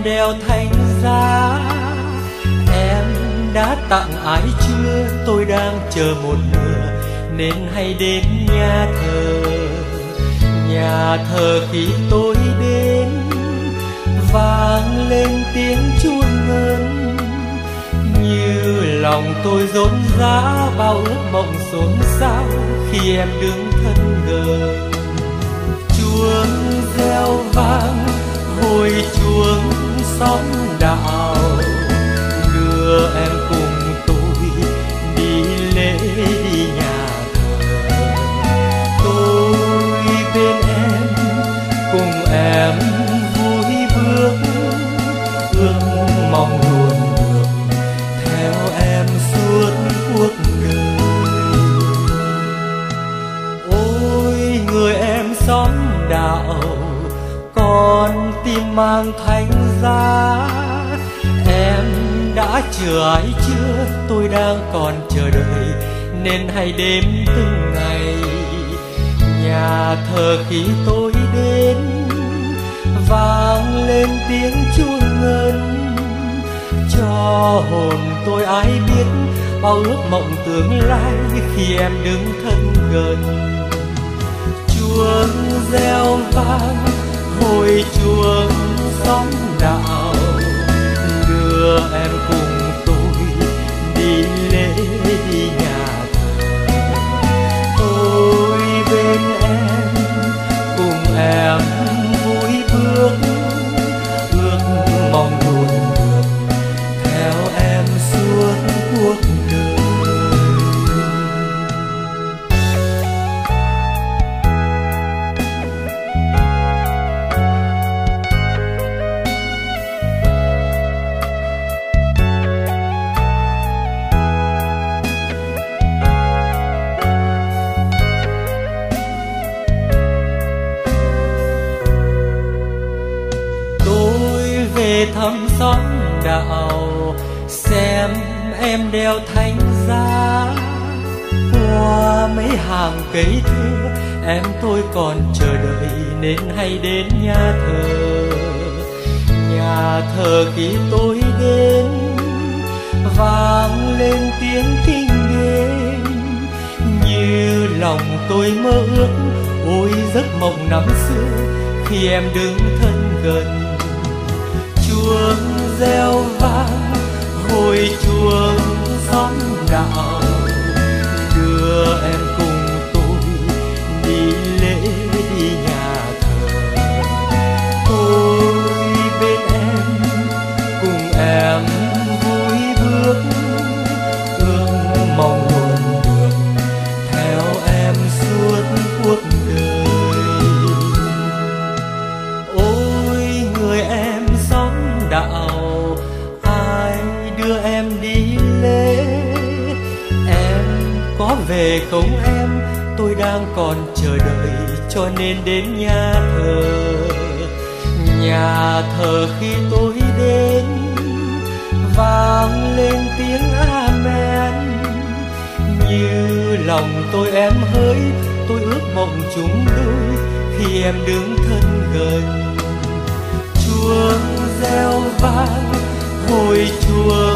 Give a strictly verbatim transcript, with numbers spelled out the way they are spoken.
đeo thánh giá. Em đã tặng ai chưa, tôi đang chờ một nửa, nên hãy đến nhà thờ. Nhà thờ khi tôi đến vang lên tiếng chuông ngân, như lòng tôi rộn rã bao ước mộng xôn xao khi em đứng thân gần. Chuông reo vang hồi chuông xóm đạo, đưa em cùng tôi đi lễ đi nhà thờ. Tôi bên em cùng em vui bước, ước mong luôn được theo em suốt cuộc đời. Ôi người em xóm đạo, con tim mang thánh giá. Em đã chờ ai chưa, tôi đang còn chờ đợi, nên hãy đếm từng ngày. Nhà thờ khi tôi đến vang lên tiếng chuông ngân, cho hồn tôi ai biết bao ước mộng tương lai khi em đứng thân gần. Chuông reo vang hồi chuông xóm đạo, đưa em cùng tôi đi lễ đi nhà thờ. Tôi bên em cùng em vui bước, ước mong luôn được theo em suốt cuộc đời. Thăm xóm đạo xem em đeo thánh giá, qua mấy hàng cây thơ em tôi còn chờ đợi, nên hãy đến nhà thờ. Nhà thờ khi tôi đến vang lên tiếng kinh nghênh, như lòng tôi mơ ước ôi giấc mộng năm xưa khi em đứng thân gần. Chuông reo vang hồi chuông xóm đạo, đưa em cùng tôi đi lễ đi nhà thờ. Tôi bên em cùng em vui bước, ước mong luôn được theo em suốt cuộc đời. Ôi người em xóm đạo, ai đưa em đi lễ? Em có về không em? Tôi đang còn chờ đợi, cho nên đến nhà thờ. Nhà thờ khi tôi đến vang lên tiếng amen, như lòng tôi em hỡi, tôi ước mộng chúng đôi khi em đứng thân gần. Chuông reo vang hồi chuông